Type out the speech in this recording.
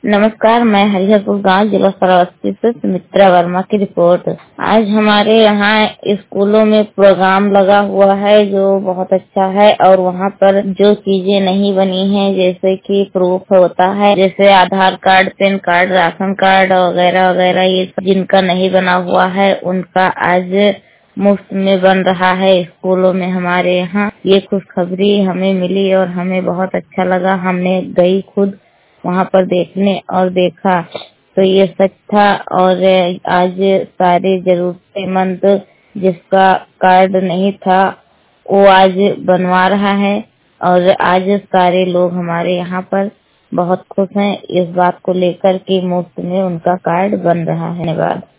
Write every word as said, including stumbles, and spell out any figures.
नमस्कार, मैं हरिहरपुर गांव जिला श्रावस्ती से सुमित्रा वर्मा की रिपोर्ट। आज हमारे यहाँ स्कूलों में प्रोग्राम लगा हुआ है जो बहुत अच्छा है और वहाँ पर जो चीजें नहीं बनी हैं जैसे कि प्रूफ होता है, जैसे Aadhaar card, PAN card, ration card वगैरह वगैरह, ये जिनका नहीं बना हुआ है उनका आज मुफ्त में बन रहा है स्कूलों में। हमारे यहाँ ये खुशखबरी हमें मिली और हमें बहुत अच्छा लगा। हमने गई खुद वहाँ पर देखने और देखा तो ये सच था। और आज सारे जरूरतमंद जिसका कार्ड नहीं था वो आज बनवा रहा है और आज सारे लोग हमारे यहाँ पर बहुत खुश हैं इस बात को लेकर कि मुफ्त में उनका कार्ड बन रहा है। धन्यवाद।